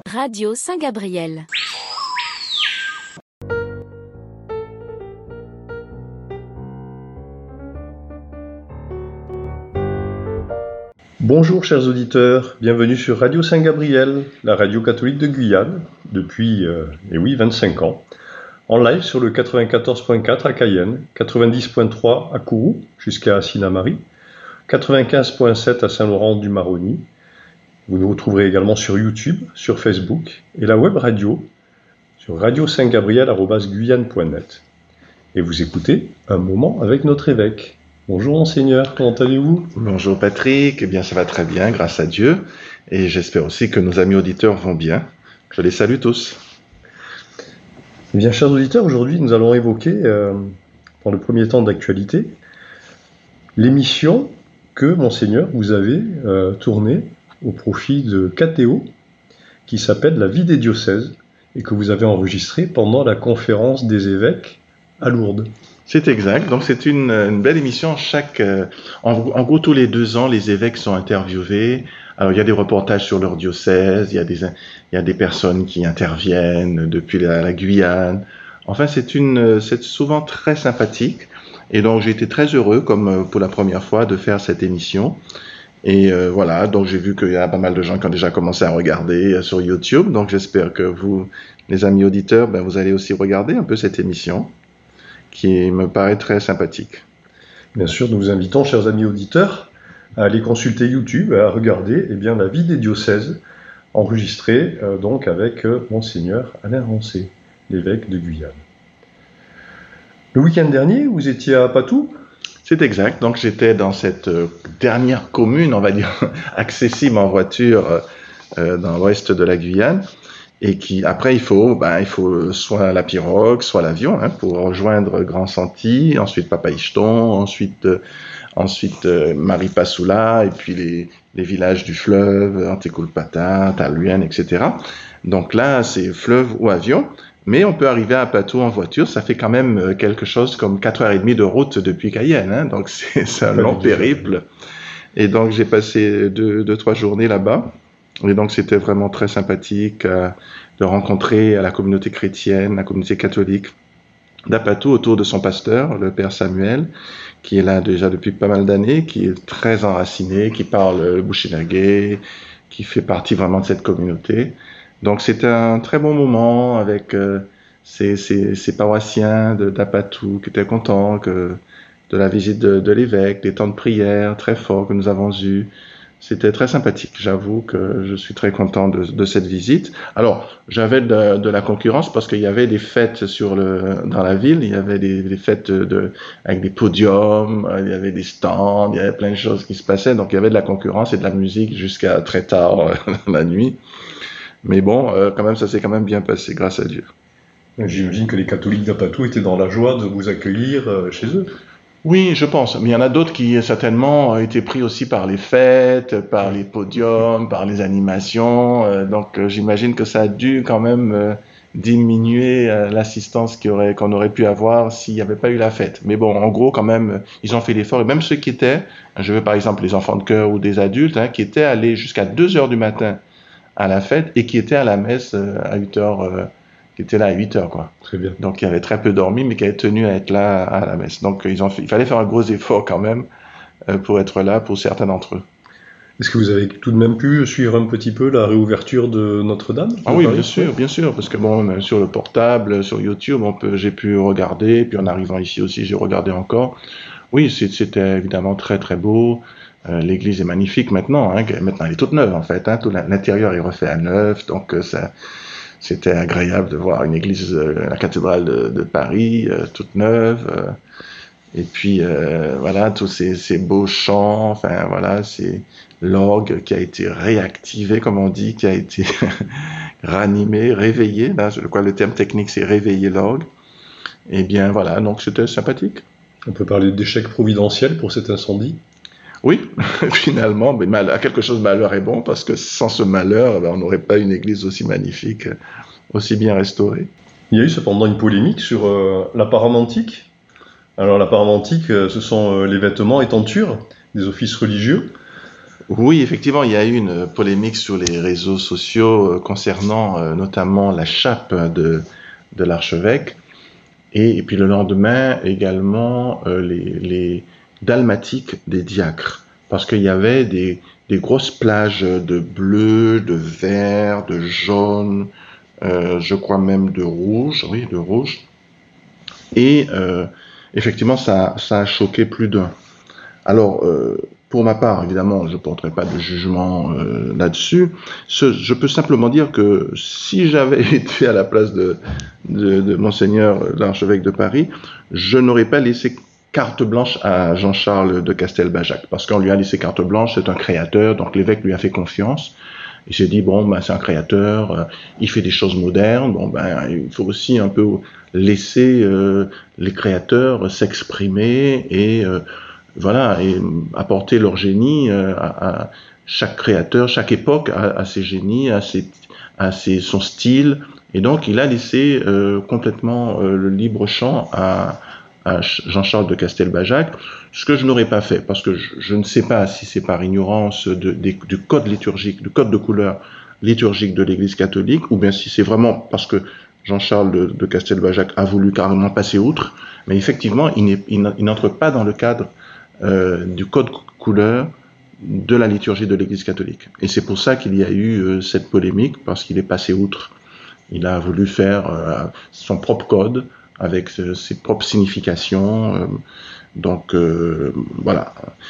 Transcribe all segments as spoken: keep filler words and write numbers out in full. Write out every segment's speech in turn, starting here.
Radio Saint-Gabriel. Bonjour chers auditeurs, bienvenue sur Radio Saint-Gabriel, la radio catholique de Guyane, depuis, euh, eh oui, vingt-cinq ans, en live sur le quatre-vingt-quatorze point quatre à Cayenne, quatre-vingt-dix point trois à Kourou, jusqu'à Sinamari, quatre-vingt-quinze point sept à Saint-Laurent-du-Maroni. Vous nous retrouverez également sur YouTube, sur Facebook, et la web radio sur radio saint gabriel arobase guyane point net. Et vous écoutez Un moment avec notre évêque. Bonjour Monseigneur, comment allez-vous ? Bonjour Patrick, eh bien ça va très bien, grâce à Dieu, et j'espère aussi que nos amis auditeurs vont bien. Je les salue tous. Eh bien, chers auditeurs, aujourd'hui nous allons évoquer, euh, dans le premier temps d'actualité, l'émission que Monseigneur vous avez euh, tournée au profit de K T O, qui s'appelle La vie des diocèses, et que vous avez enregistrée pendant la conférence des évêques à Lourdes. C'est exact, donc c'est une, une belle émission. Chaque, euh, en, en gros, tous les deux ans, les évêques sont interviewés. Alors, il y a des reportages sur leur diocèse, il y a des, il y a des personnes qui interviennent depuis la, la Guyane. Enfin, c'est une, c'est souvent très sympathique. Et donc, j'ai été très heureux, comme pour la première fois, de faire cette émission. Et euh, voilà, donc j'ai vu qu'il y a pas mal de gens qui ont déjà commencé à regarder euh, sur YouTube. Donc, j'espère que vous, les amis auditeurs, ben, vous allez aussi regarder un peu cette émission, qui me paraît très sympathique. Bien sûr, nous vous invitons, chers amis auditeurs, à aller consulter YouTube, à regarder eh bien, La vie des diocèses, enregistrée euh, donc avec euh, Monseigneur Alain Rancé, l'évêque de Guyane. Le week-end dernier, vous étiez à Patou ? C'est exact, donc j'étais dans cette euh, dernière commune, on va dire, accessible en voiture euh, dans l'ouest de la Guyane. Et qui, après, il faut, ben, il faut soit la pirogue, soit l'avion, hein, pour rejoindre Grand Santi, ensuite Papaichton, ensuite, euh, ensuite euh, Maripasoula, et puis les, les villages du fleuve, Antécoulpata, Taluyen, et cetera. Donc là, c'est fleuve ou avion, mais on peut arriver à Patou en voiture. Ça fait quand même quelque chose comme quatre heures trente de route depuis Cayenne, hein, donc c'est, c'est un long périple. Et donc j'ai passé deux, deux, trois journées là-bas. Et donc, c'était vraiment très sympathique euh, de rencontrer la communauté chrétienne, la communauté catholique d'Apatou autour de son pasteur, le père Samuel, qui est là déjà depuis pas mal d'années, qui est très enraciné, qui parle bouchinagé, qui fait partie vraiment de cette communauté. Donc, c'était un très bon moment avec euh, ces, ces, ces paroissiens de, d'Apatou qui étaient contents que, de la visite de, de l'évêque, des temps de prière très forts que nous avons eus. C'était très sympathique. J'avoue que je suis très content de, de cette visite. Alors, j'avais de, de la concurrence parce qu'il y avait des fêtes sur le, dans la ville. Il y avait des, des fêtes de, avec des podiums, il y avait des stands, il y avait plein de choses qui se passaient. Donc, il y avait de la concurrence et de la musique jusqu'à très tard la nuit. Mais bon, euh, quand même, ça s'est quand même bien passé, grâce à Dieu. J'imagine que les catholiques d'Apatou étaient dans la joie de vous accueillir euh, chez eux. Oui, je pense. Mais il y en a d'autres qui, certainement, ont été pris aussi par les fêtes, par les podiums, par les animations. Euh, donc, euh, j'imagine que ça a dû quand même euh, diminuer euh, l'assistance qu'il y aurait, qu'on aurait pu avoir s'il n'y avait pas eu la fête. Mais bon, en gros, quand même, euh, ils ont fait l'effort. Et même ceux qui étaient, je veux par exemple les enfants de chœur ou des adultes, hein, qui étaient allés jusqu'à deux heures du matin à la fête et qui étaient à la messe euh, à huit heures, euh, qui étaient là à huit heures, quoi. Très bien. Donc, il avait très peu dormi, mais qui avait tenu à être là à la messe. Donc, ils ont fait, il fallait faire un gros effort quand même euh, pour être là pour certains d'entre eux. Est-ce que vous avez tout de même pu suivre un petit peu la réouverture de Notre-Dame ? Ah oui, bien sûr, bien sûr, parce que bon, sur le portable, sur YouTube, on peut, j'ai pu regarder, puis en arrivant ici aussi, j'ai regardé encore. Oui, c'était évidemment très très beau. Euh, l'église est magnifique maintenant, hein, maintenant elle est toute neuve en fait, hein, tout l'intérieur est refait à neuf, donc euh, ça... C'était agréable de voir une église, euh, la cathédrale de, de Paris, euh, toute neuve. Euh, et puis, euh, voilà, tous ces, ces beaux chants, enfin, voilà, c'est l'orgue qui a été réactivé, comme on dit, qui a été ranimé, réveillé. Là, je crois que le terme technique, c'est réveiller l'orgue. Et bien, voilà, donc c'était sympathique. On peut parler d'échec providentiel pour cet incendie ? Oui, finalement, mais mal, à quelque chose de malheur est bon, parce que sans ce malheur, ben, on n'aurait pas une église aussi magnifique, aussi bien restaurée. Il y a eu cependant une polémique sur euh, la paramantique. Alors la paramantique, euh, ce sont euh, les vêtements et tentures des offices religieux. Oui, effectivement, il y a eu une polémique sur les réseaux sociaux euh, concernant euh, notamment la chape de, de l'archevêque. Et, et puis le lendemain, également, euh, les, les dalmatiques des diacres. Parce qu'il y avait des, des grosses plages de bleu, de vert, de jaune, euh, je crois même de rouge, oui, de rouge. Et euh, effectivement, ça, ça a choqué plus d'un. Alors, euh, pour ma part, évidemment, je ne porterai pas de jugement euh, là-dessus. Ce, je peux simplement dire que si j'avais été à la place de, de, de Monseigneur l'archevêque de Paris, je n'aurais pas laissé carte blanche à Jean-Charles de Castelbajac, parce qu'on lui a laissé carte blanche, c'est un créateur, donc l'évêque lui a fait confiance. Il s'est dit, bon, ben, c'est un créateur, euh, il fait des choses modernes, bon, ben, il faut aussi un peu laisser euh, les créateurs s'exprimer et... Euh, voilà, et apporter leur génie euh, à, à chaque créateur, chaque époque a, a ses génies, a, ses, a ses, son style, et donc il a laissé euh, complètement euh, le libre champ à, à Jean-Charles de Castelbajac, ce que je n'aurais pas fait, parce que je, je ne sais pas si c'est par ignorance de, de, du code liturgique, du code de couleur liturgique de l'Église catholique, ou bien si c'est vraiment parce que Jean-Charles de, de Castelbajac a voulu carrément passer outre, mais effectivement, il, il n'entre pas dans le cadre Euh, du code couleur de la liturgie de l'Église catholique. Et c'est pour ça qu'il y a eu euh, cette polémique, parce qu'il est passé outre. Il a voulu faire euh, son propre code, avec euh, ses propres significations. Euh, donc, euh, voilà.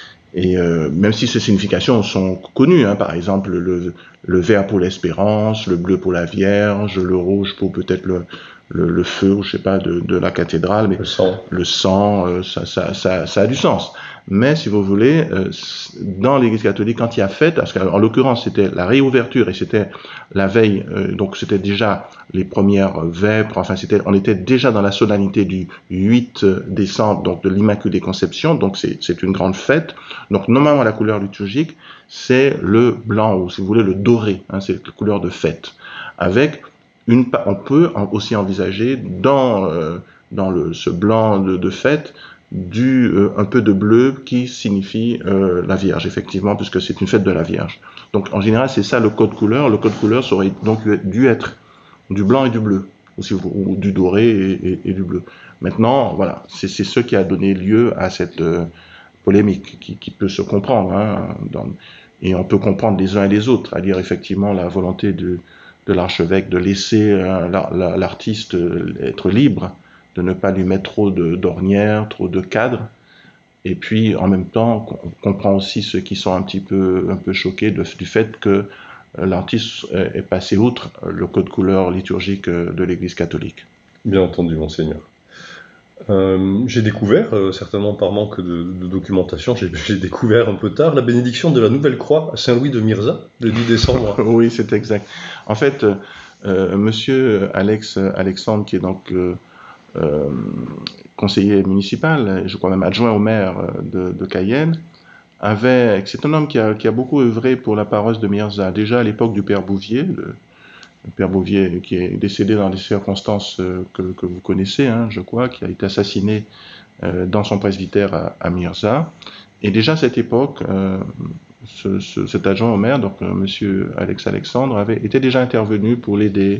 Et euh, même si ces significations sont connues, hein, par exemple le, le vert pour l'espérance, le bleu pour la Vierge, le rouge pour peut-être le, le, le feu, je sais pas, de, de la cathédrale, mais Le sang. le sang, euh, ça, ça, ça, ça a du sens. Mais si vous voulez, euh, dans l'Église catholique, quand il y a fête, parce qu'en l'occurrence c'était la réouverture et c'était la veille, euh, donc c'était déjà les premières vêpres, enfin c'était, on était déjà dans la solennité du huit décembre, donc de l'Immaculée Conception, donc c'est, c'est une grande fête. Donc normalement la couleur liturgique c'est le blanc ou si vous voulez le doré, hein, c'est la couleur de fête. Avec une, on peut aussi envisager dans euh, dans le, ce blanc de, de fête du euh, un peu de bleu qui signifie euh, la Vierge, effectivement, puisque c'est une fête de la Vierge. Donc en général, c'est ça le code couleur. Le code couleur aurait donc dû être du blanc et du bleu, ou, si vous, ou du doré et, et, et du bleu. Maintenant, voilà, c'est, c'est ce qui a donné lieu à cette euh, polémique qui, qui peut se comprendre, hein, dans, et on peut comprendre les uns et les autres, à dire effectivement la volonté de, de l'archevêque de laisser euh, la, la, l'artiste être libre, de ne pas lui mettre trop de, d'ornières, trop de cadres. Et puis, en même temps, on comprend aussi ceux qui sont un petit peu, un peu choqués de, du fait que l'artiste est passé outre le code couleur liturgique de l'Église catholique. Bien entendu, Monseigneur. Euh, j'ai découvert, euh, certainement par manque de, de documentation, j'ai, j'ai découvert un peu tard la bénédiction de la Nouvelle Croix à Saint-Louis de Myrza, le dix décembre. Oui, c'est exact. En fait, euh, monsieur Alex Alexandre, qui est donc euh, euh, conseiller municipal, je crois même adjoint au maire de, de Cayenne, avait, c'est un homme qui a, qui a beaucoup œuvré pour la paroisse de Myrza, déjà à l'époque du Père Bouvier, le, le Père Bouvier qui est décédé dans des circonstances que, que vous connaissez, hein, je crois, qui a été assassiné euh, dans son presbytère à, à Myrza. Et déjà à cette époque, euh, ce, ce, cet adjoint au maire, donc euh, monsieur Alex Alexandre, avait été déjà intervenu pour l'aider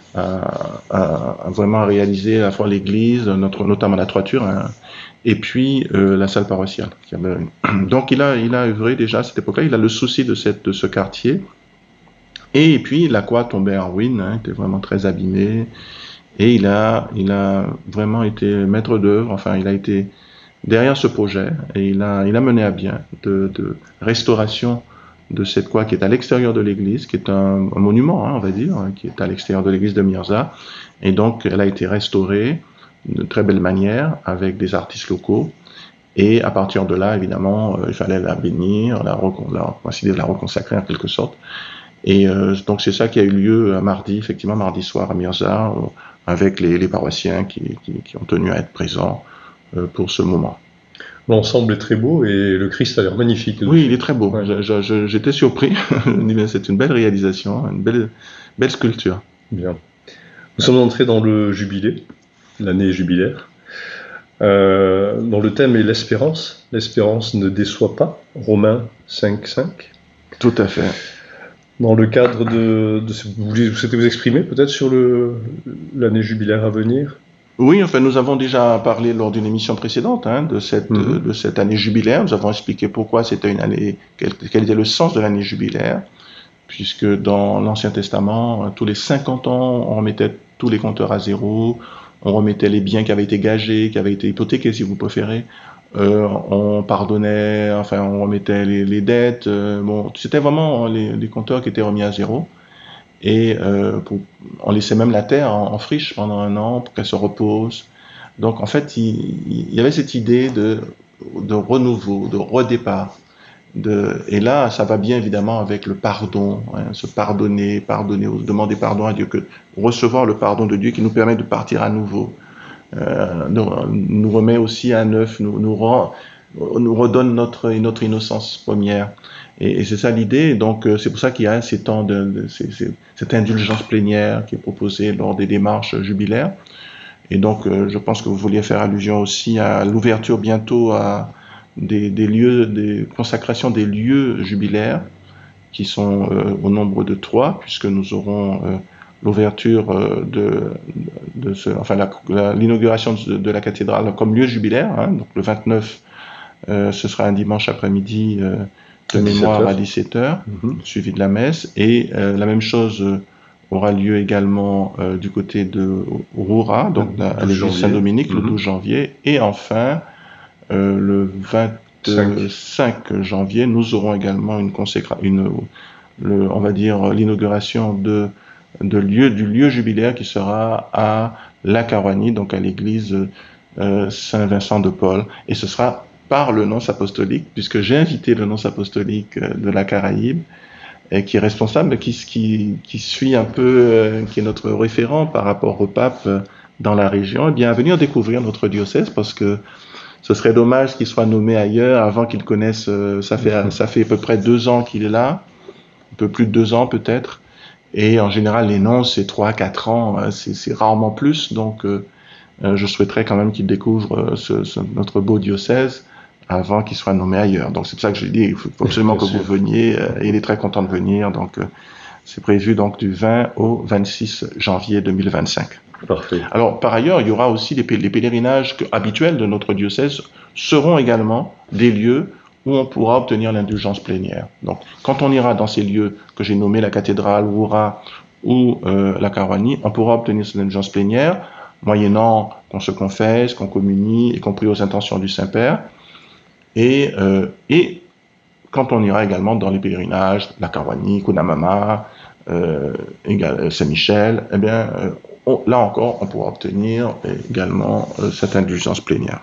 à, à, à vraiment réaliser à la fois l'église, notre, notamment la toiture, hein, et puis euh, la salle paroissiale. Donc il a, il a œuvré déjà à cette époque-là, il a le souci de, cette, de ce quartier. Et puis la croix tombait en ruine, hein, était vraiment très abîmée, et il a, il a vraiment été maître d'œuvre, enfin il a été derrière ce projet, et il a, il a mené à bien de, de restauration de cette croix qui est à l'extérieur de l'église, qui est un, un monument, hein, on va dire, hein, qui est à l'extérieur de l'église de Myrza, et donc elle a été restaurée de très belle manière avec des artistes locaux, et à partir de là, évidemment, euh, il fallait la bénir, la, la, la, la reconsacrer en quelque sorte. Et euh, donc c'est ça qui a eu lieu à mardi, effectivement mardi soir à Myrza, euh, avec les, les paroissiens qui, qui, qui ont tenu à être présents euh, pour ce moment. L'ensemble est très beau et le Christ a l'air magnifique. Oui, il est très beau. Ouais. Je, je, j'étais surpris. C'est une belle réalisation, une belle, belle sculpture. Bien. Nous sommes entrés dans le jubilé, l'année jubilaire, euh, dont le thème est l'espérance. L'espérance ne déçoit pas. Romains cinq, cinq. Tout à fait. Dans le cadre de, de ce, vous, vous souhaitez vous exprimer peut-être sur le, l'année jubilaire à venir? Oui, enfin, nous avons déjà parlé lors d'une émission précédente hein, de, cette, Mhm. de cette année jubilaire. Nous avons expliqué pourquoi c'était une année, quel, quel était le sens de l'année jubilaire, puisque dans l'Ancien Testament, tous les cinquante ans, on remettait tous les compteurs à zéro, on remettait les biens qui avaient été gagés, qui avaient été hypothéqués, si vous préférez. Euh, on pardonnait, enfin, on remettait les, les dettes. Euh, bon, c'était vraiment les, les compteurs qui étaient remis à zéro. Et euh, pour, on laissait même la terre en, en friche pendant un an pour qu'elle se repose. Donc en fait, il, il y avait cette idée de, de renouveau, de redépart. De, et là, ça va bien évidemment avec le pardon, hein, se pardonner, pardonner, demander pardon à Dieu, que recevoir le pardon de Dieu qui nous permet de partir à nouveau, euh, nous, nous remet aussi à neuf, nous, nous, rend, nous redonne notre, notre innocence première. Et, et c'est ça l'idée. Donc euh, c'est pour ça qu'il y a ces temps de, de ces, ces, cette indulgence plénière qui est proposée lors des démarches jubilaires. Et donc euh, je pense que vous vouliez faire allusion aussi à l'ouverture bientôt à des, des lieux, des consacrations des lieux jubilaires qui sont euh, au nombre de trois, puisque nous aurons euh, l'ouverture euh, de, de ce, enfin la, la, l'inauguration de, de la cathédrale comme lieu jubilaire, hein, donc le vingt-neuf, euh, ce sera un dimanche après-midi euh, de mémoire à dix-sept heures, mm-hmm. suivi de la messe, et euh, la même chose euh, aura lieu également euh, du côté de Roura, donc à, à l'église Saint-Dominique, mm-hmm. le douze janvier, et enfin euh, le vingt-cinq janvier, nous aurons également une consécration, une, le, on va dire l'inauguration de, de lieu, du lieu jubilaire qui sera à La Carouanie, donc à l'église euh, Saint-Vincent de Paul, et ce sera par le nonce apostolique, puisque j'ai invité le nonce apostolique de la Caraïbe, et qui est responsable, qui, qui, qui suit un peu, euh, qui est notre référent par rapport au pape dans la région, et bien à venir découvrir notre diocèse, parce que ce serait dommage qu'il soit nommé ailleurs avant qu'il connaisse, euh, ça fait, ça fait à peu près deux ans qu'il est là, un peu plus de deux ans peut-être, et en général les nonces c'est trois, quatre ans, c'est, c'est rarement plus, donc euh, je souhaiterais quand même qu'il découvre ce, ce, notre beau diocèse avant qu'il soit nommé ailleurs. Donc c'est pour ça que je dis, il faut absolument que vous veniez, euh, et il est très content de venir, donc euh, c'est prévu donc du vingt au vingt-six janvier deux mille vingt-cinq. Parfait. Alors par ailleurs, il y aura aussi les, les pèlerinages habituels de notre diocèse seront également des lieux où on pourra obtenir l'indulgence plénière. Donc quand on ira dans ces lieux que j'ai nommés, la cathédrale, Roura ou euh, la Carouanie, on pourra obtenir cette indulgence plénière moyennant qu'on se confesse, qu'on communie et qu'on prie aux intentions du Saint-Père. Et, euh, et quand on ira également dans les pèlerinages, la Carouanie, Kunamama, euh, Saint-Michel, eh bien, euh, on, là encore, on pourra obtenir également euh, cette indulgence plénière.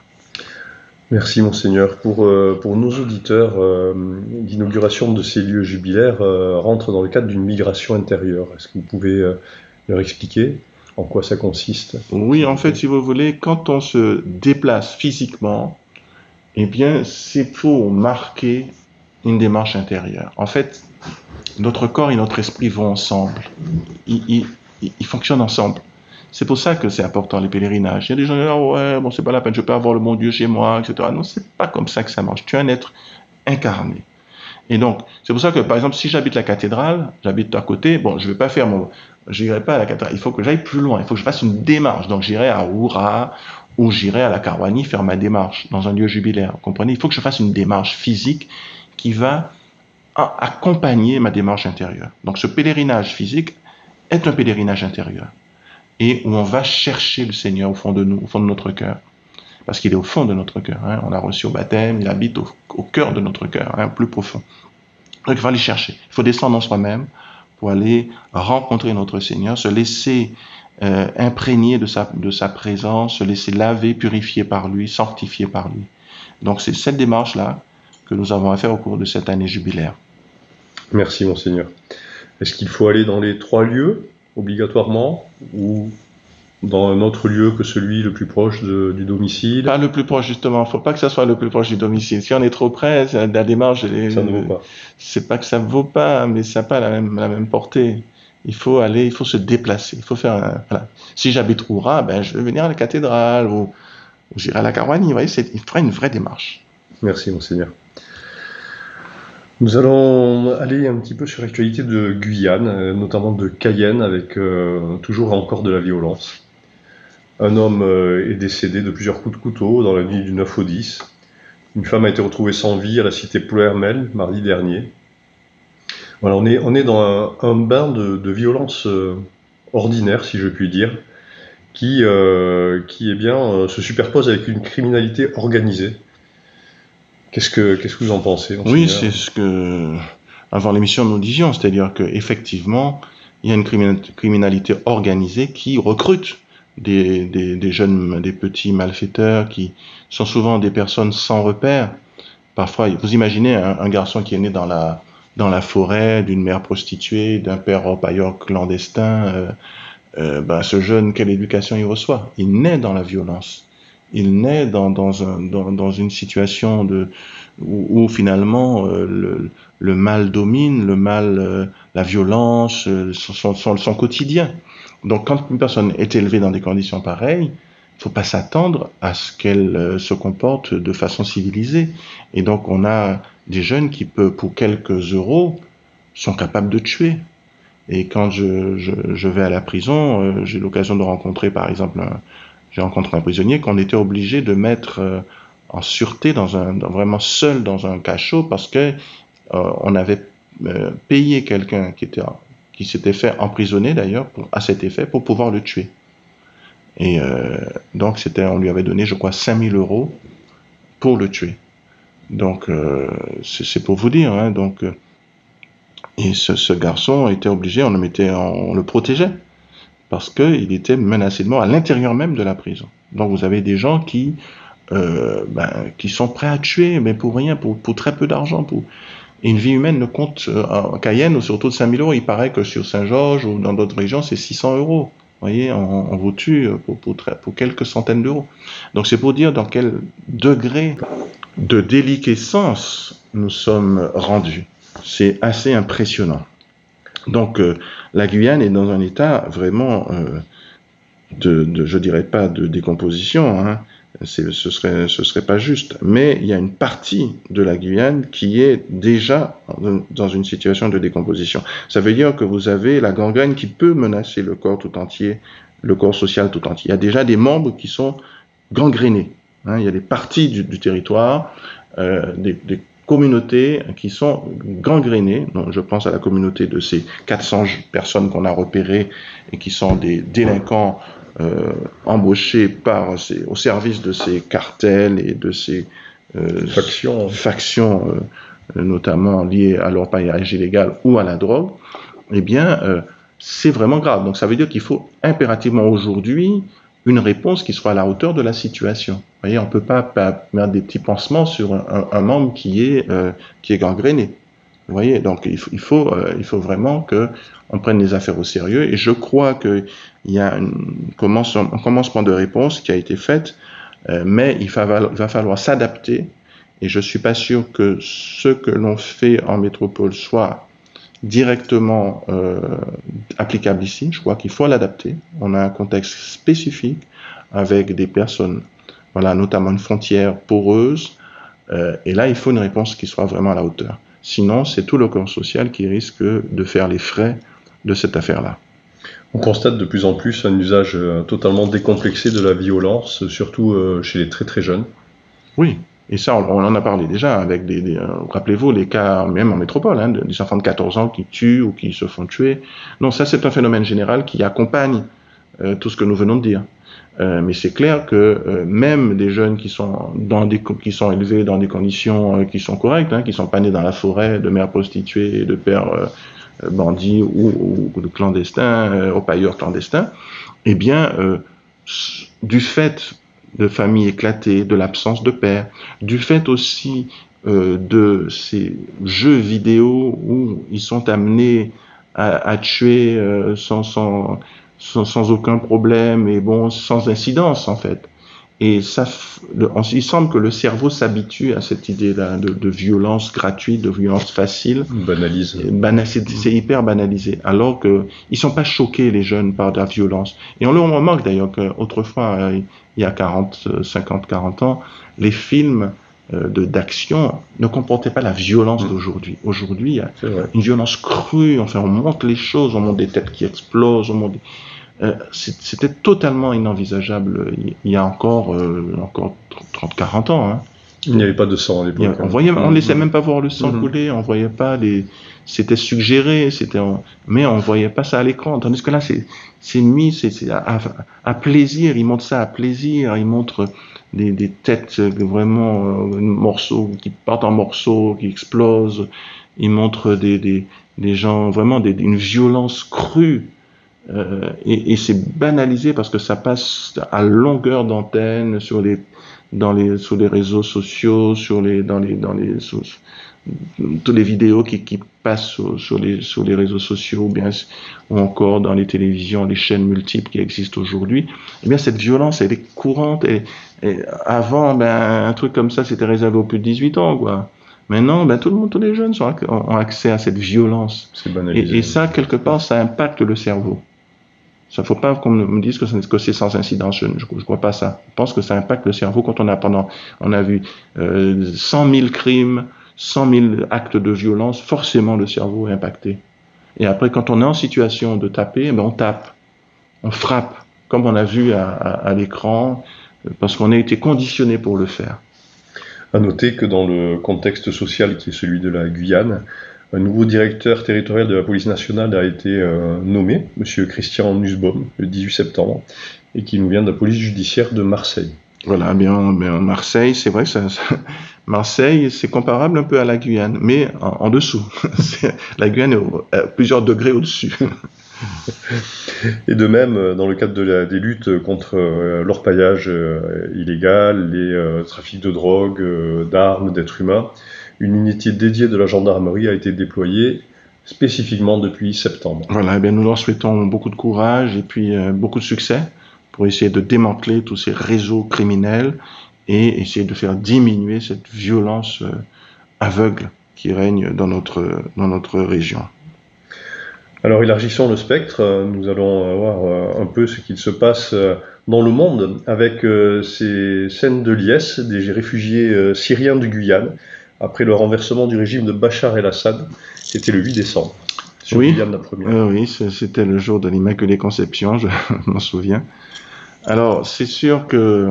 Merci Monseigneur. Pour, euh, pour nos auditeurs, euh, l'inauguration de ces lieux jubilaires euh, rentre dans le cadre d'une migration intérieure. Est-ce que vous pouvez euh, leur expliquer en quoi ça consiste? Oui, en fait, si vous voulez, quand on se déplace physiquement, eh bien, c'est pour marquer une démarche intérieure. En fait, notre corps et notre esprit vont ensemble. Ils, ils, ils fonctionnent ensemble. C'est pour ça que c'est important, les pèlerinages. Il y a des gens qui disent, ah ouais, bon, c'est pas la peine, je peux avoir le bon Dieu chez moi, et cetera. Non, c'est pas comme ça que ça marche. Tu es un être incarné. Et donc, c'est pour ça que, par exemple, si j'habite la cathédrale, j'habite à côté, bon, je vais pas faire mon, j'irai pas à la cathédrale. Il faut que j'aille plus loin. Il faut que je fasse une démarche. Donc, j'irai à Roura, ou j'irai à la Carouanie faire ma démarche dans un lieu jubilaire. Vous comprenez? Il faut que je fasse une démarche physique qui va accompagner ma démarche intérieure. Donc, ce pèlerinage physique est un pèlerinage intérieur. Et où on va chercher le Seigneur au fond de nous, au fond de notre cœur. Parce qu'il est au fond de notre cœur. Hein. On l'a reçu au baptême, il habite au, au cœur de notre cœur, hein, plus profond. Donc il faut aller chercher. Il faut descendre en soi-même pour aller rencontrer notre Seigneur, se laisser euh, imprégner de sa, de sa présence, se laisser laver, purifier par lui, sanctifier par lui. Donc c'est cette démarche-là que nous avons à faire au cours de cette année jubilaire. Merci Monseigneur. Est-ce qu'il faut aller dans les trois lieux obligatoirement ou dans un autre lieu que celui le plus proche de, du domicile? Pas le plus proche, justement. Il ne faut pas que ça soit le plus proche du domicile. Si on est trop près, la démarche... Les, ça ne vaut pas. C'est pas que ça ne vaut pas, mais ça n'a pas la même, la même portée. Il faut aller, il faut se déplacer. Il faut faire un, voilà. Si j'habite Roura, ben, je vais venir à la cathédrale ou, ou j'irai à la Carouanie. Vous voyez, c'est, il faudra une vraie démarche. Merci, Monseigneur. Nous allons aller un petit peu sur l'actualité de Guyane, euh, notamment de Cayenne, avec euh, toujours encore de la violence. Un homme euh, est décédé de plusieurs coups de couteau dans la nuit du neuf au dix. Une femme a été retrouvée sans vie à la cité Ploermel mardi dernier. Voilà, on est, on est dans un, un bain de, de violence euh, ordinaire, si je puis dire, qui, euh, qui eh bien, euh, se superpose avec une criminalité organisée. Qu'est-ce que, qu'est-ce que vous en pensez, Oui, monseigneur? c'est ce que, avant l'émission, nous disions, c'est-à-dire qu'effectivement, il y a une criminali- criminalité organisée qui recrute des, des, des jeunes, des petits malfaiteurs qui sont souvent des personnes sans repère. Parfois, vous imaginez un, un garçon qui est né dans la, dans la forêt, d'une mère prostituée, d'un père orpailleur clandestin, euh, euh, ben, ce jeune, quelle éducation il reçoit? Il naît dans la violence. Il naît dans, dans, un, dans, dans une situation de, où, où finalement euh, le, le mal domine, le mal, euh, la violence, euh, son, son, son quotidien. Donc quand une personne est élevée dans des conditions pareilles, il ne faut pas s'attendre à ce qu'elle euh, se comporte de façon civilisée. Et donc on a des jeunes qui, peut, pour quelques euros, sont capables de tuer. Et quand je, je, je vais à la prison, euh, j'ai l'occasion de rencontrer, par exemple, un, j'ai rencontré un prisonnier qu'on était obligé de mettre euh, en sûreté, dans un, dans, vraiment seul dans un cachot, parce que euh, on avait euh, payé quelqu'un qui était, qui s'était fait emprisonner d'ailleurs pour, à cet effet pour pouvoir le tuer. Et euh, donc c'était, on lui avait donné, je crois, cinq mille euros pour le tuer. Donc euh, c'est, c'est pour vous dire. Hein, donc euh, et ce, ce garçon était obligé, on le mettait, on le protégeait parce qu'il était menacé de mort à l'intérieur même de la prison. Donc vous avez des gens qui, euh, ben, qui sont prêts à tuer, mais pour rien, pour, pour très peu d'argent. Pour... Et une vie humaine ne compte, euh, en Cayenne, surtout de cinq mille euros. Il paraît que sur Saint-Georges ou dans d'autres régions, c'est six cents euros. Vous voyez, on, on vous tue pour, pour, très, pour quelques centaines d'euros. Donc c'est pour dire dans quel degré de déliquescence nous sommes rendus. C'est assez impressionnant. Donc euh, la Guyane est dans un état vraiment euh, de, de, je dirais pas de décomposition, hein, c'est, ce serait, ce serait pas juste, mais il y a une partie de la Guyane qui est déjà dans une situation de décomposition. Ça veut dire que vous avez la gangrène qui peut menacer le corps tout entier, le corps social tout entier. Il y a déjà des membres qui sont gangrénés, hein, il y a des parties du, du territoire, euh, des, des communautés qui sont gangrénées. Donc, je pense à la communauté de ces quatre cents personnes qu'on a repérées et qui sont des délinquants euh, embauchés par ces, au service de ces cartels et de ces euh, factions, factions euh, notamment liées à l'orpaillage illégal ou à la drogue. Eh bien, euh, c'est vraiment grave. Donc, ça veut dire qu'il faut impérativement aujourd'hui une réponse qui soit à la hauteur de la situation. Vous voyez, on ne peut pas, pas mettre des petits pansements sur un, un, un membre qui est, euh, qui est gangréné. Vous voyez, donc il faut, il faut, euh, il faut vraiment qu'on prenne les affaires au sérieux. Et je crois qu'il y a un commencement, un commencement de réponse qui a été fait, euh, mais il va, il va falloir s'adapter. Et je ne suis pas sûr que ce que l'on fait en métropole soit directement euh, applicable ici. Je crois qu'il faut l'adapter. On a un contexte spécifique avec des personnes, voilà, notamment une frontière poreuse. Euh, et là, il faut une réponse qui soit vraiment à la hauteur. Sinon, c'est tout le corps social qui risque de faire les frais de cette affaire-là. On constate de plus en plus un usage euh, totalement décomplexé de la violence, surtout euh, chez les très très jeunes. Oui. Et ça, on en a parlé déjà avec des, des euh, rappelez-vous les cas même en métropole, hein, des enfants de quatorze ans qui tuent ou qui se font tuer. Non, ça c'est un phénomène général qui accompagne euh, tout ce que nous venons de dire. Euh, mais c'est clair que euh, même des jeunes qui sont dans des qui sont élevés dans des conditions euh, qui sont correctes, hein, qui sont pas nés dans la forêt de mères prostituées et de pères euh, bandits ou, ou, ou de clandestins, euh, orpailleurs clandestins, eh bien, euh, du fait de familles éclatées, de l'absence de père, du fait aussi euh, de ces jeux vidéo où ils sont amenés à, à tuer euh, sans, sans, sans, sans aucun problème et bon, sans incidence en fait. Et ça, le, il semble que le cerveau s'habitue à cette idée-là de, de violence gratuite, de violence facile. Banalise. Banal, c'est, c'est hyper banalisé. Alors que ils sont pas choqués les jeunes par de la violence. Et on le remarque d'ailleurs qu'autrefois, il y a quarante, cinquante, quarante ans, les films euh, de, d'action ne comportait pas la violence mmh. d'aujourd'hui. Aujourd'hui, il y a une violence crue, enfin, on monte les choses, on monte des têtes qui explosent, on monte des... euh, c'était totalement inenvisageable il y a encore, euh, encore trente à quarante ans. Hein. Il n'y avait pas de sang à l'époque. On voyait, on ne laissait même pas voir le sang mmh. couler, on voyait pas les, c'était suggéré, c'était, mais on voyait pas ça à l'écran. Tandis que là, c'est, c'est mis, c'est, c'est à, à, à plaisir. Ils montrent ça à plaisir. Ils montrent des, des têtes vraiment euh, morceaux qui partent en morceaux, qui explosent. Ils montrent des, des, des gens vraiment des, une violence crue. Euh, et, et c'est banalisé parce que ça passe à longueur d'antenne sur les dans les sur les réseaux sociaux, sur les dans les dans les sur, toutes les vidéos qui qui passent sur, sur les sur les réseaux sociaux, ou bien ou encore dans les télévisions, les chaînes multiples qui existent aujourd'hui. Eh bien, cette violence, elle est courante. Et, et avant, ben un truc comme ça, c'était réservé aux plus de dix-huit ans, quoi. Maintenant, ben tout le monde, tous les jeunes sont, ont accès à cette violence. C'est banalisé. Et, et ça, quelque part, ça impacte le cerveau. Ça ne faut pas qu'on me dise que, que c'est sans incidence. Je ne crois pas ça. Je pense que ça impacte le cerveau quand on a pendant, on a vu euh, cent mille crimes, cent mille actes de violence. Forcément, le cerveau est impacté. Et après, quand on est en situation de taper, ben on tape, on frappe, comme on a vu à, à, à l'écran, parce qu'on a été conditionné pour le faire. À noter que dans le contexte social qui est celui de la Guyane, un nouveau directeur territorial de la police nationale a été euh, nommé, M. Christian Nussbaum, le dix-huit septembre, et qui nous vient de la police judiciaire de Marseille. Voilà, bien, bien Marseille, c'est vrai que ça, ça, Marseille, c'est comparable un peu à la Guyane, mais en, en dessous. La Guyane est au, à plusieurs degrés au-dessus. Et de même, dans le cadre de la, des luttes contre euh, l'orpaillage euh, illégal, les euh, trafics de drogue, euh, d'armes, d'êtres humains, une unité dédiée de la gendarmerie a été déployée spécifiquement depuis septembre. Voilà, eh bien nous leur souhaitons beaucoup de courage et puis euh, beaucoup de succès pour essayer de démanteler tous ces réseaux criminels et essayer de faire diminuer cette violence euh, aveugle qui règne dans notre, dans notre région. Alors, élargissons le spectre, nous allons voir un peu ce qu'il se passe dans le monde avec ces scènes de liesse des réfugiés syriens de Guyane après le renversement du régime de Bachar el-Assad. C'était le huit décembre. Sur oui, Guyane, la première. Euh, oui, c'était le jour de l'Immaculée Conception, je m'en souviens. Alors, c'est sûr que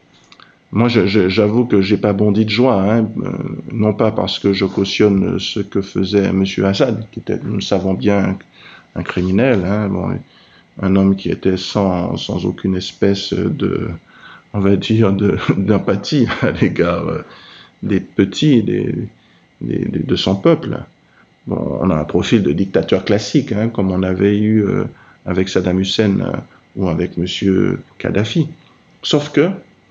moi, je, je, j'avoue que j'ai pas bondi de joie, hein, euh, non pas parce que je cautionne ce que faisait M. Assad, qui était, nous le savons bien, un criminel, hein, bon, un homme qui était sans, sans aucune espèce de, on va dire, de, d'empathie à l'égard euh, des petits, des, des, des, de son peuple. Bon, on a un profil de dictateur classique, hein, comme on avait eu euh, avec Saddam Hussein euh, ou avec M. Kadhafi. Sauf que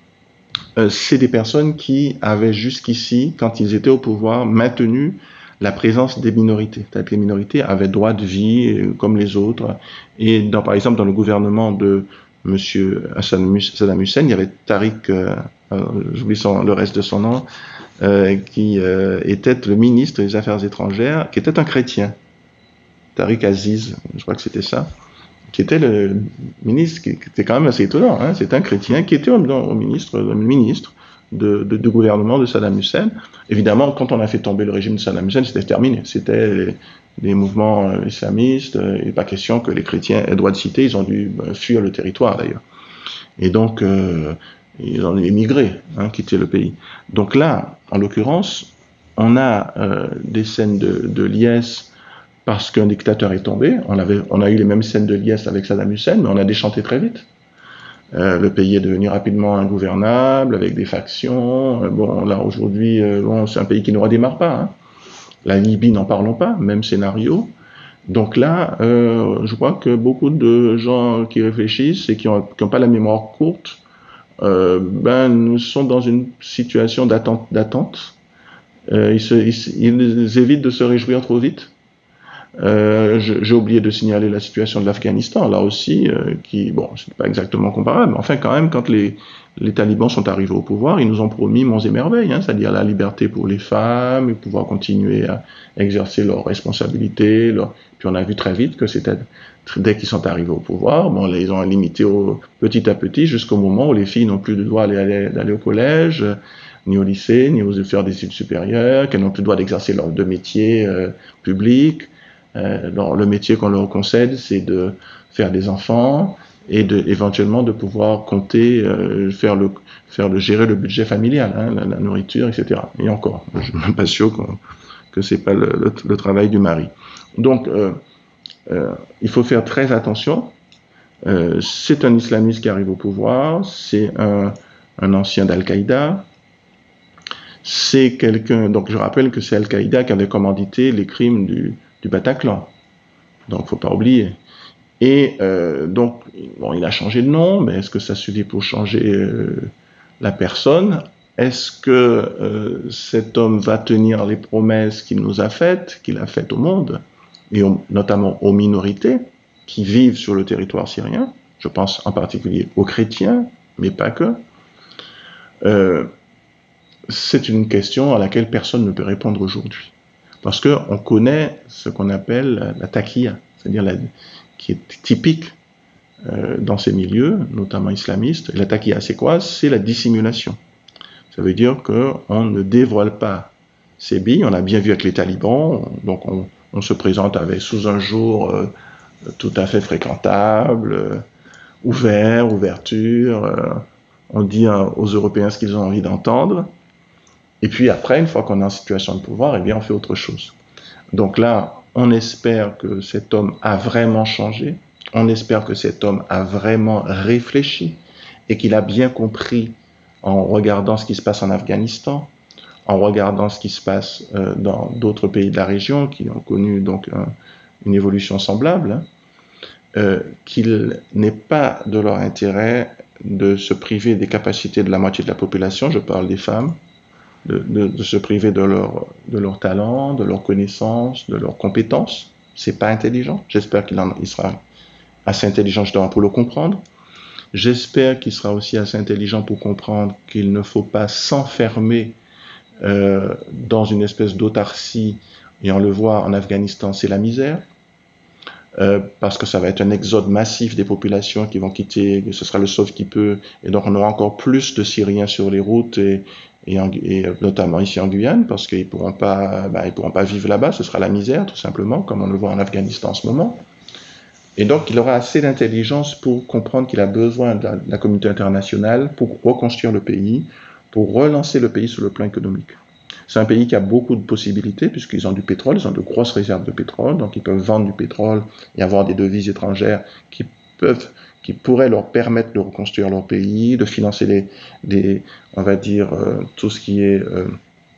euh, c'est des personnes qui avaient jusqu'ici, quand ils étaient au pouvoir, maintenu la présence des minorités. C'est-à-dire que les minorités avaient droit de vie euh, comme les autres. Et dans, par exemple, dans le gouvernement de M. Saddam Hussein, il y avait Tariq, euh, euh, j'oublie son, le reste de son nom, euh, qui euh, était le ministre des Affaires étrangères, qui était un chrétien. Tariq Aziz, je crois que c'était ça, qui était le ministre, qui était quand même assez étonnant, hein, c'est un chrétien qui était au, au ministre, le ministre de, de, du gouvernement de Saddam Hussein. Évidemment, quand on a fait tomber le régime de Saddam Hussein, c'était terminé. C'était les, les mouvements euh, islamistes, euh, il n'est pas question que les chrétiens aient droit de cité, ils ont dû euh, fuir le territoire d'ailleurs. Et donc, euh, ils ont émigré, hein, quitter le pays. Donc là, en l'occurrence, on a euh, des scènes de, de liesse parce qu'un dictateur est tombé. On, avait, on a eu les mêmes scènes de liesse avec Saddam Hussein, mais on a déchanté très vite. Euh, le pays est devenu rapidement ingouvernable, avec des factions. Euh, bon, là, aujourd'hui, euh, bon, c'est un pays qui ne redémarre pas. Hein. La Libye, n'en parlons pas, même scénario. Donc là, euh, je crois que beaucoup de gens qui réfléchissent et qui n'ont qui ont pas la mémoire courte, euh, ben, nous sont dans une situation d'attente. d'attente. Euh, ils, se, ils, ils évitent de se réjouir trop vite. Euh, j'ai oublié de signaler la situation de l'Afghanistan, là aussi, euh, qui, bon, c'est pas exactement comparable, mais enfin, quand même, quand les, les talibans sont arrivés au pouvoir, ils nous ont promis monts et merveilles, hein, c'est-à-dire la liberté pour les femmes, et pouvoir continuer à exercer leurs responsabilités, leur... puis on a vu très vite que c'était, dès qu'ils sont arrivés au pouvoir, bon, ils ont limité au, petit à petit jusqu'au moment où les filles n'ont plus le droit d'aller, d'aller au collège, ni au lycée, ni osent faire des études supérieures, qu'elles n'ont plus le droit d'exercer leurs deux métiers euh, publics. Euh, le métier qu'on leur concède, c'est de faire des enfants et de, éventuellement de pouvoir compter, euh, faire le, faire le, gérer le budget familial, hein, la, la nourriture, et cetera. Et encore, je suis même pas sûr qu'on, que c'est pas le, le, le travail du mari. Donc, euh, euh, il faut faire très attention. Euh, c'est un islamiste qui arrive au pouvoir, c'est un, un ancien d'Al-Qaïda, c'est quelqu'un, donc je rappelle que c'est Al-Qaïda qui avait commandité les crimes du, du Bataclan, donc faut pas oublier. Et euh, donc, bon, il a changé de nom, mais est-ce que ça suffit pour changer euh, la personne? Est-ce que euh, cet homme va tenir les promesses qu'il nous a faites, qu'il a faites au monde, et au, notamment aux minorités qui vivent sur le territoire syrien? Je pense en particulier aux chrétiens, mais pas que. Euh, c'est une question à laquelle personne ne peut répondre aujourd'hui. Parce qu'on connaît ce qu'on appelle la taqiyya, c'est-à-dire la, qui est typique euh, dans ces milieux, notamment islamistes. Et la taqiyya, c'est quoi? C'est la dissimulation. Ça veut dire qu'on ne dévoile pas ses billes. On a bien vu avec les talibans, donc on, on se présente avec, sous un jour euh, tout à fait fréquentable, euh, ouvert, ouverture. Euh, on dit hein, aux Européens ce qu'ils ont envie d'entendre. Et puis après, une fois qu'on est en situation de pouvoir, eh bien, on fait autre chose. Donc là, on espère que cet homme a vraiment changé. On espère que cet homme a vraiment réfléchi et qu'il a bien compris en regardant ce qui se passe en Afghanistan, en regardant ce qui se passe euh, dans d'autres pays de la région qui ont connu donc un, une évolution semblable, hein, euh, qu'il n'est pas de leur intérêt de se priver des capacités de la moitié de la population, je parle des femmes, de, de, de se priver de leur, de leur talent, de leurs connaissances, de leurs compétences. C'est pas intelligent. J'espère qu'il en, il sera assez intelligent justement pour le comprendre. J'espère qu'il sera aussi assez intelligent pour comprendre qu'il ne faut pas s'enfermer euh, dans une espèce d'autarcie, et on le voit en Afghanistan, c'est la misère, euh, parce que ça va être un exode massif des populations qui vont quitter, ce sera le sauve qui peut, et donc on aura encore plus de Syriens sur les routes, et, et, en, et notamment ici en Guyane, parce qu'ils pourront pas, bah, ils pourront pas vivre là-bas, ce sera la misère tout simplement, comme on le voit en Afghanistan en ce moment. Et donc, il aura assez d'intelligence pour comprendre qu'il a besoin de la, de la communauté internationale pour reconstruire le pays, pour relancer le pays sur le plan économique. C'est un pays qui a beaucoup de possibilités, puisqu'ils ont du pétrole, ils ont de grosses réserves de pétrole, donc ils peuvent vendre du pétrole et avoir des devises étrangères qui peuvent, qui pourraient leur permettre de reconstruire leur pays, de financer les, des, on va dire, euh, tout ce qui est euh,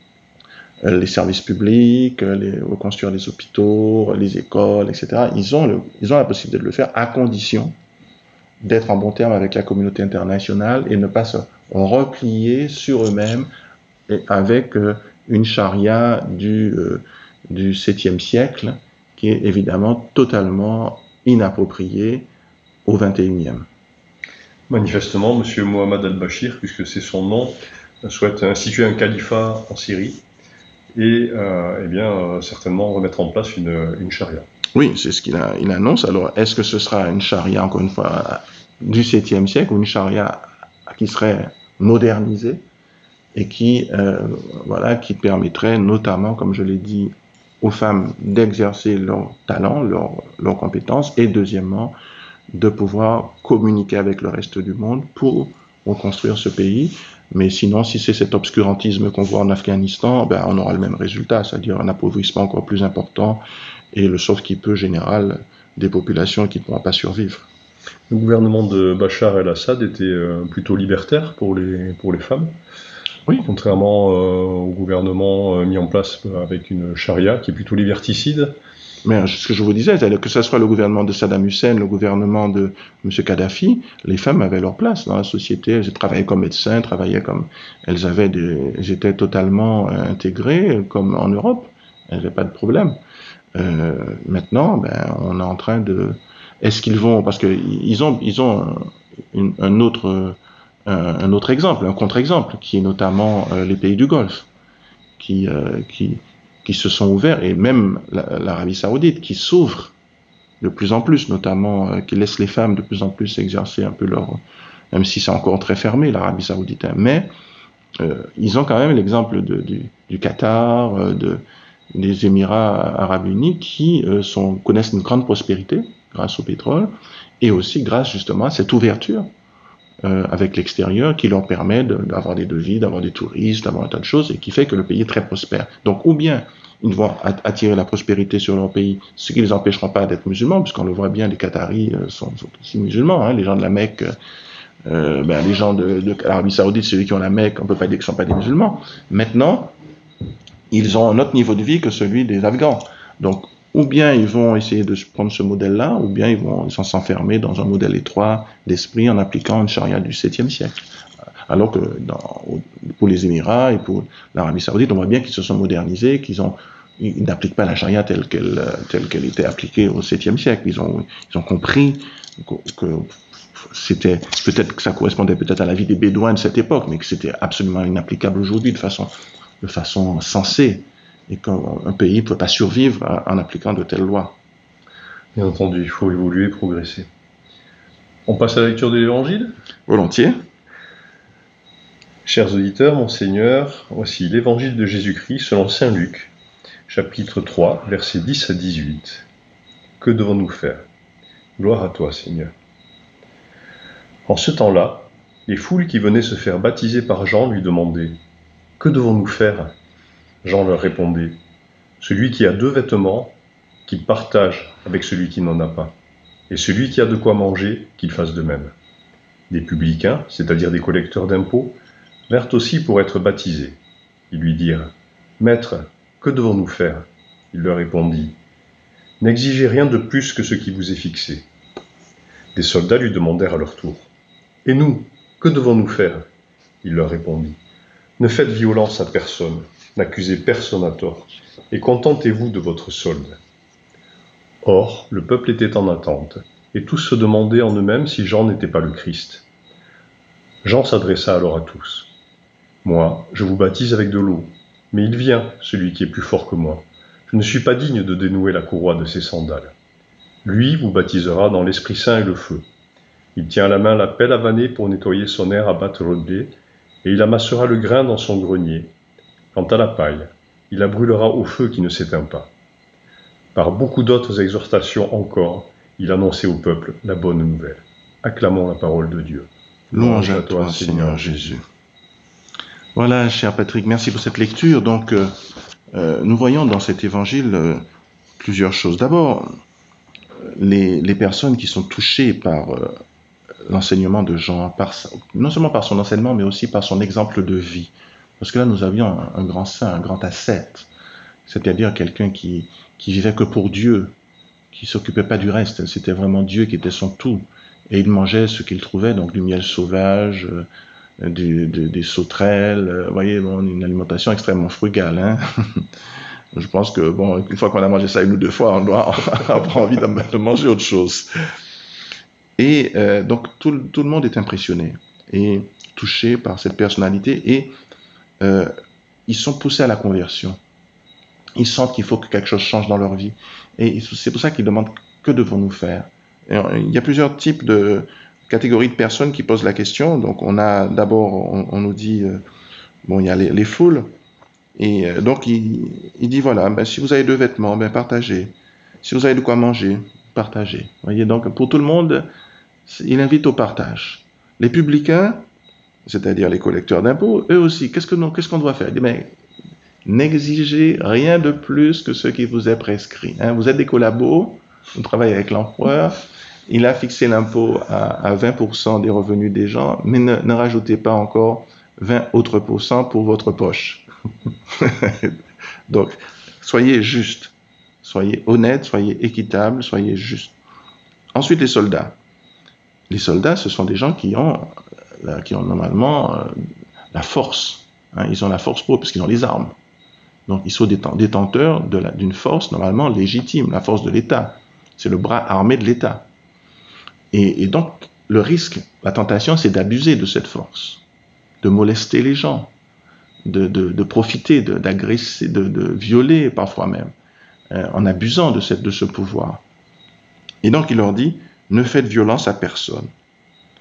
les services publics, les, reconstruire les hôpitaux, les écoles, et cetera. Ils ont, le, ils ont la possibilité de le faire à condition d'être en bon terme avec la communauté internationale et ne pas se replier sur eux-mêmes et avec euh, une charia du, euh, du septième siècle qui est évidemment totalement inappropriée au vingt et unième. Manifestement, M. Mohamed al-Bashir, puisque c'est son nom, souhaite instituer un califat en Syrie et euh, eh bien, euh, certainement remettre en place une, une charia. Oui, c'est ce qu'il a, il annonce. Alors, est-ce que ce sera une charia, encore une fois, du septième siècle, ou une charia qui serait modernisée et qui, euh, voilà, qui permettrait notamment, comme je l'ai dit, aux femmes d'exercer leur talent, leur, leurs compétences, et deuxièmement, de pouvoir communiquer avec le reste du monde pour reconstruire ce pays. Mais sinon, si c'est cet obscurantisme qu'on voit en Afghanistan, ben, on aura le même résultat, c'est-à-dire un appauvrissement encore plus important et le sauve-qui-peut général des populations qui ne pourront pas survivre. Le gouvernement de Bachar el-Assad était euh, plutôt libertaire pour les, pour les femmes, oui. Contrairement euh, au gouvernement euh, mis en place avec une charia qui est plutôt liberticide. Mais ce que je vous disais, c'est que ce soit le gouvernement de Saddam Hussein, le gouvernement de M. Kadhafi, les femmes avaient leur place dans la société. Elles travaillaient comme médecins, travaillaient comme, elles avaient des, elles étaient totalement intégrées, comme en Europe. Elles n'avaient pas de problème. Euh, maintenant, ben, on est en train de, est-ce qu'ils vont, parce que ils ont, ils ont un, un autre, un, un autre exemple, un contre-exemple, qui est notamment euh, les pays du Golfe, qui, euh, qui, qui se sont ouverts, et même l'Arabie Saoudite, qui s'ouvre de plus en plus, notamment, euh, qui laisse les femmes de plus en plus exercer un peu leur, même si c'est encore très fermé, l'Arabie Saoudite, hein, mais euh, ils ont quand même l'exemple de, du, du Qatar, euh, de, des Émirats arabes unis qui euh, sont, connaissent une grande prospérité grâce au pétrole et aussi grâce justement à cette ouverture euh, avec l'extérieur qui leur permet de, d'avoir des devis, d'avoir des touristes, d'avoir un tas de choses et qui fait que le pays est très prospère. Donc ou bien ils vont attirer la prospérité sur leur pays, ce qui ne les empêchera pas d'être musulmans, puisqu'on le voit bien, les Qataris sont, sont aussi musulmans, hein, les gens de la Mecque, euh, ben, les gens de, de l'Arabie Saoudite, ceux qui ont la Mecque, on ne peut pas dire qu'ils ne sont pas des musulmans. Maintenant, ils ont un autre niveau de vie que celui des Afghans. Donc, ou bien ils vont essayer de prendre ce modèle-là, ou bien ils vont, ils vont s'enfermer dans un modèle étroit d'esprit en appliquant une charia du septième siècle. Alors que dans, pour les Émirats et pour l'Arabie Saoudite, on voit bien qu'ils se sont modernisés, qu'ils ont, ils n'appliquent pas la charia telle qu'elle, telle qu'elle était appliquée au septième siècle. Ils ont, ils ont compris que, que c'était peut-être que ça correspondait peut-être à la vie des Bédouins de cette époque, mais que c'était absolument inapplicable aujourd'hui de façon, de façon sensée, et qu'un pays ne peut pas survivre en appliquant de telles lois. Bien entendu, il faut évoluer, progresser. On passe à la lecture de l'Évangile ? Volontiers. Chers auditeurs, Monseigneur, voici l'Évangile de Jésus-Christ selon saint Luc, chapitre trois, versets dix à dix-huit. Que devons-nous faire ? Gloire à toi, Seigneur. En ce temps-là, les foules qui venaient se faire baptiser par Jean lui demandaient « Que devons-nous faire ?» Jean leur répondait « Celui qui a deux vêtements, qu'il partage avec celui qui n'en a pas, et celui qui a de quoi manger, qu'il fasse de même. » Des publicains, c'est-à-dire des collecteurs d'impôts, vinrent aussi pour être baptisés. Ils lui dirent « Maître, que devons-nous faire ?» Il leur répondit « N'exigez rien de plus que ce qui vous est fixé. » Des soldats lui demandèrent à leur tour « Et nous, que devons-nous faire ?» Il leur répondit « Ne faites violence à personne, n'accusez personne à tort, et contentez-vous de votre solde. » Or, le peuple était en attente, et tous se demandaient en eux-mêmes si Jean n'était pas le Christ. Jean s'adressa alors à tous. « Moi, je vous baptise avec de l'eau, mais il vient, celui qui est plus fort que moi. Je ne suis pas digne de dénouer la courroie de ses sandales. Lui vous baptisera dans l'Esprit Saint et le feu. Il tient à la main la pelle à vanner pour nettoyer son aire à battre le blé, et il amassera le grain dans son grenier. Quant à la paille, il la brûlera au feu qui ne s'éteint pas. » Par beaucoup d'autres exhortations encore, il annonçait au peuple la bonne nouvelle. Acclamons la parole de Dieu. Louange à toi, Seigneur Jésus. Voilà, cher Patrick, merci pour cette lecture. Donc, euh, euh, nous voyons dans cet évangile euh, plusieurs choses. D'abord, les, les personnes qui sont touchées par euh, l'enseignement de Jean, par, non seulement par son enseignement, mais aussi par son exemple de vie. Parce que là, nous avions un, un grand saint, un grand ascète, c'est-à-dire quelqu'un qui, qui vivait que pour Dieu, qui s'occupait pas du reste. C'était vraiment Dieu qui était son tout. Et il mangeait ce qu'il trouvait, donc du miel sauvage, euh, du, de, des sauterelles, euh, vous voyez, bon, une alimentation extrêmement frugale. Hein. Je pense que, bon, une fois qu'on a mangé ça une ou deux fois, on doit avoir envie de, de manger autre chose. Et euh, donc, tout, tout le monde est impressionné et touché par cette personnalité et euh, ils sont poussés à la conversion. Ils sentent qu'il faut que quelque chose change dans leur vie. Et c'est pour ça qu'ils demandent « Que devons-nous faire ?» Il y a plusieurs types de catégories de personnes qui posent la question. Donc, on a d'abord, on, on nous dit, euh, bon, il y a les, les foules. Et euh, donc, il, il dit, voilà, ben, si vous avez deux vêtements, ben, partagez. Si vous avez de quoi manger, partagez. Vous voyez, donc, pour tout le monde, il invite au partage. Les publicains, c'est-à-dire les collecteurs d'impôts, eux aussi, qu'est-ce que nous, qu'est-ce qu'on doit faire? Il dit, ben, n'exigez rien de plus que ce qui vous est prescrit. Hein, vous êtes des collabos, vous travaillez avec l'empereur, il a fixé l'impôt à, à vingt pour cent des revenus des gens, mais ne, ne rajoutez pas encore vingt autres pourcents pour votre poche. Donc, soyez juste, soyez honnête, soyez équitable, soyez juste. Ensuite, les soldats. Les soldats, ce sont des gens qui ont, qui ont normalement euh, la force. Hein, ils ont la force pour, parce qu'ils ont les armes. Donc, ils sont détenteurs de la, d'une force normalement légitime, la force de l'État. C'est le bras armé de l'État. Et, et donc, le risque, la tentation, c'est d'abuser de cette force, de molester les gens, de, de, de profiter, de, d'agresser, de, de violer parfois même, euh, en abusant de, cette, de ce pouvoir. Et donc, il leur dit, ne faites violence à personne.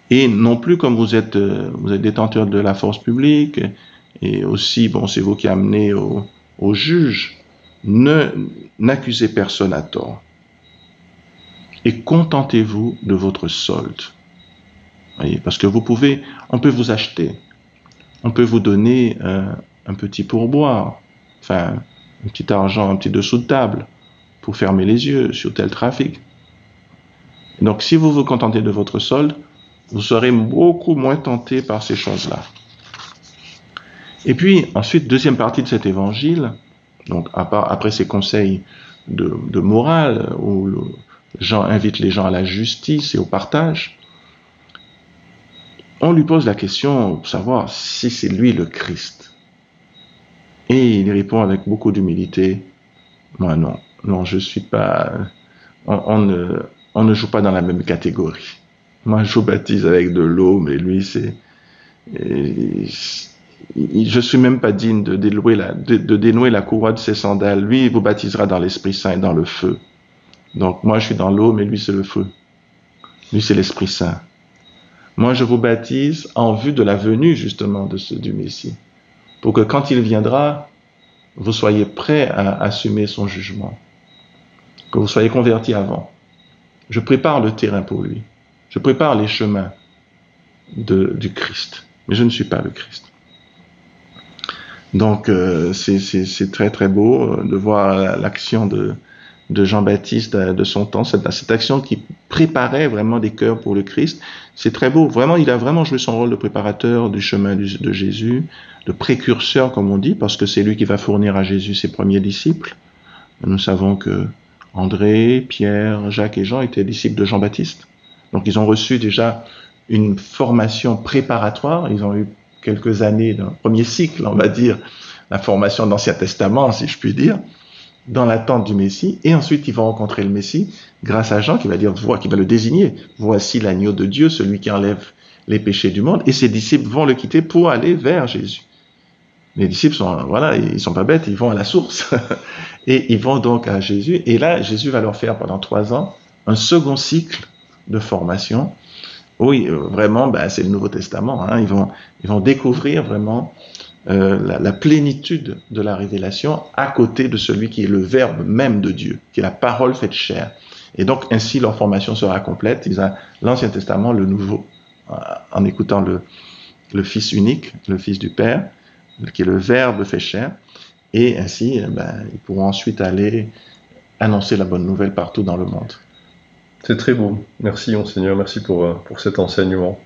Et non plus comme vous êtes, euh, vous êtes détenteur de la force publique, et aussi, bon, c'est vous qui amenez au, au juge, ne, n'accusez personne à tort. Et contentez-vous de votre solde. Voyez, parce que vous pouvez, on peut vous acheter, on peut vous donner un, un petit pourboire, enfin, un petit argent, un petit dessous de table, pour fermer les yeux sur tel trafic. Donc, si vous vous contentez de votre solde, vous serez beaucoup moins tenté par ces choses-là. Et puis, ensuite, deuxième partie de cet évangile, donc à part, après ces conseils de, de morale, où le, Jean invite les gens à la justice et au partage, on lui pose la question pour savoir si c'est lui le Christ. Et il répond avec beaucoup d'humilité, moi non, non, je suis pas, on, on, ne, on ne joue pas dans la même catégorie. Moi, je vous baptise avec de l'eau, mais lui, c'est, et, je suis même pas digne de dénouer, la, de, de dénouer la courroie de ses sandales. Lui, il vous baptisera dans l'Esprit Saint et dans le feu. Donc, moi, je suis dans l'eau, mais lui, c'est le feu. Lui, c'est l'Esprit Saint. Moi, je vous baptise en vue de la venue, justement, de ce, du Messie. Pour que quand il viendra, vous soyez prêts à assumer son jugement. Que vous soyez convertis avant. Je prépare le terrain pour lui. Je prépare les chemins de, du Christ. Mais je ne suis pas le Christ. Donc, euh, c'est, c'est, c'est très, très beau de voir l'action de, de Jean-Baptiste de son temps, cette, cette action qui préparait vraiment des cœurs pour le Christ. C'est très beau. Vraiment, il a vraiment joué son rôle de préparateur du chemin du, de Jésus, de précurseur, comme on dit, parce que c'est lui qui va fournir à Jésus ses premiers disciples. Nous savons que André, Pierre, Jacques et Jean étaient disciples de Jean-Baptiste. Donc, ils ont reçu déjà une formation préparatoire. Ils ont eu quelques années d'un premier cycle, on va dire, la formation de l'Ancien Testament, si je puis dire, dans l'attente du Messie. Et ensuite, ils vont rencontrer le Messie grâce à Jean qui va dire, qui va le désigner. Voici l'agneau de Dieu, celui qui enlève les péchés du monde. Et ses disciples vont le quitter pour aller vers Jésus. Les disciples sont, voilà, ils sont pas bêtes, ils vont à la source. Et ils vont donc à Jésus. Et là, Jésus va leur faire pendant trois ans un second cycle de formation. Oui, vraiment, ben, c'est le Nouveau Testament. Hein. Ils vont, ils vont découvrir vraiment euh, la, la plénitude de la révélation à côté de celui qui est le Verbe même de Dieu, qui est la parole faite chair. Et donc, ainsi, leur formation sera complète. Ils ont l'Ancien Testament, le Nouveau, en écoutant le, le Fils unique, le Fils du Père, qui est le Verbe fait chair. Et ainsi, ben, ils pourront ensuite aller annoncer la bonne nouvelle partout dans le monde. C'est très beau. Merci, Monseigneur. Merci pour, pour cet enseignement.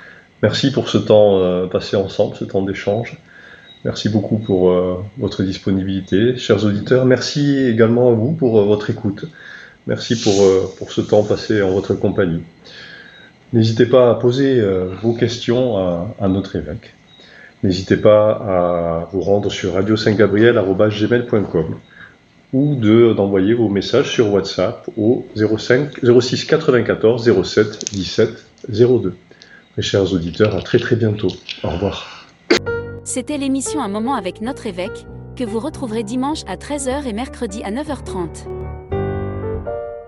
Merci pour ce temps euh, passé ensemble, ce temps d'échange. Merci beaucoup pour euh, votre disponibilité. Chers auditeurs, merci également à vous pour euh, votre écoute. Merci pour, euh, pour ce temps passé en votre compagnie. N'hésitez pas à poser euh, vos questions à, à notre évêque. N'hésitez pas à vous rendre sur radio saint gabriel arobase gmail point com ou de, d'envoyer vos messages sur WhatsApp au zéro cinq, zéro six quatre-vingt-quatorze zéro sept dix-sept zéro deux. Mes chers auditeurs, à très très bientôt. Au revoir. C'était l'émission Un moment avec notre évêque, que vous retrouverez dimanche à treize heures et mercredi à neuf heures trente.